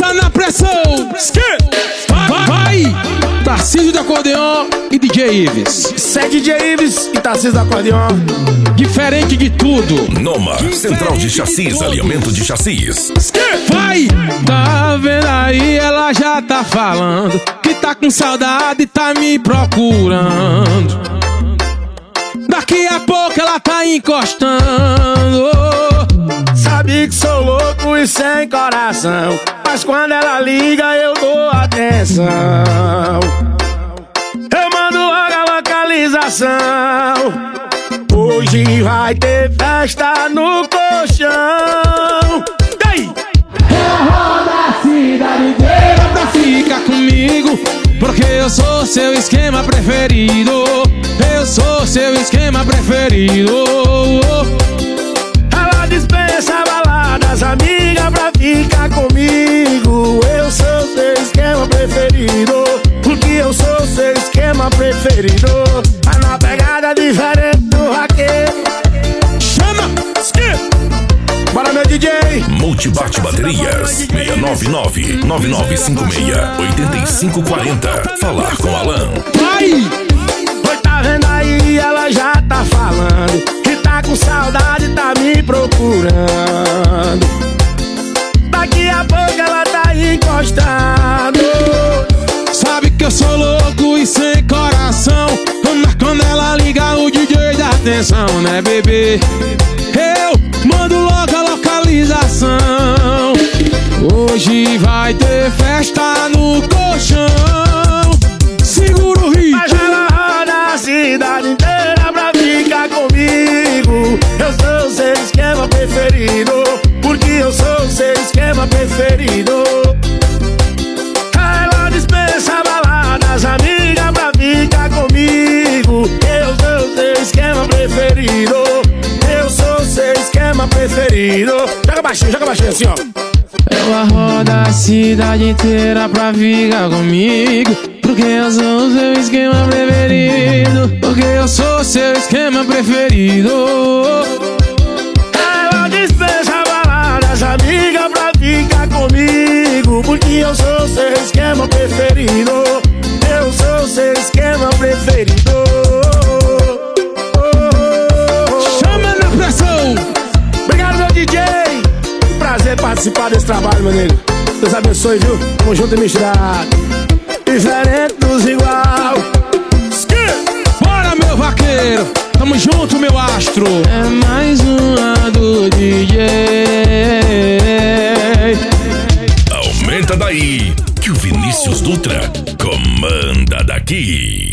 Chama na pressão. Vai! Tarcísio do acordeon e DJ Ives. Isso é DJ Ives e Tarcísio do acordeon. Diferente de tudo. Noma, central de chassis, alinhamento de chassis. Vai! Tá vendo aí, ela já tá falando que tá com saudade e tá me procurando. Daqui a pouco ela tá encostando. Sabe que sou louco e sem coração, mas quando ela liga eu dou atenção. Eu mando logo a localização. Hoje vai ter festa no colchão. E aí? Eu rodo a cidade inteira pra ficar comigo, porque eu sou seu esquema preferido. Eu sou seu esquema preferido. Ela dispensa baladas, amiga, pra ficar comigo. Eu sou seu esquema preferido, porque eu sou seu esquema preferido. Mas na pegada diferente do raqueiro. Chama! Bora, meu DJ! Multibate Baterias 699-9956-8540. Falar com Alan. Vai! Oi, tá vendo aí? Ela já tá falando que tá com saudade, tá me procurando. Daqui a pouco ela tá encostando. Sabe que eu sou louco e sem coração, mas quando ela liga o DJ dá atenção, né, bebê? Eu mando logo a localização. Hoje vai ter festa no colchão. Segura o ritmo. Mas ela roda a cidade inteira pra ficar comigo. Eu sou o seu esquema preferido, porque eu sou o seu esquema preferido. Ela dispensa baladas, amiga, pra ficar comigo. Eu sou o seu esquema preferido. Eu sou o seu esquema preferido. Joga baixinho assim, ó. Ela roda a cidade inteira pra ficar comigo, porque eu sou o seu esquema preferido. Porque eu sou o seu esquema preferido. Ela dispensa baladas, amiga, pra ficar comigo, porque eu sou o seu esquema preferido. Eu sou o seu esquema preferido. Chama na pressão. Obrigado, meu DJ. Prazer participar desse trabalho, meu nego. Deus abençoe, viu? Tamo junto e misturado. Diferente dos igual. Bora, meu vaqueiro. Tamo junto, meu astro. É mais uma do DJ. Aumenta daí, que o Vinícius Dutra comanda daqui.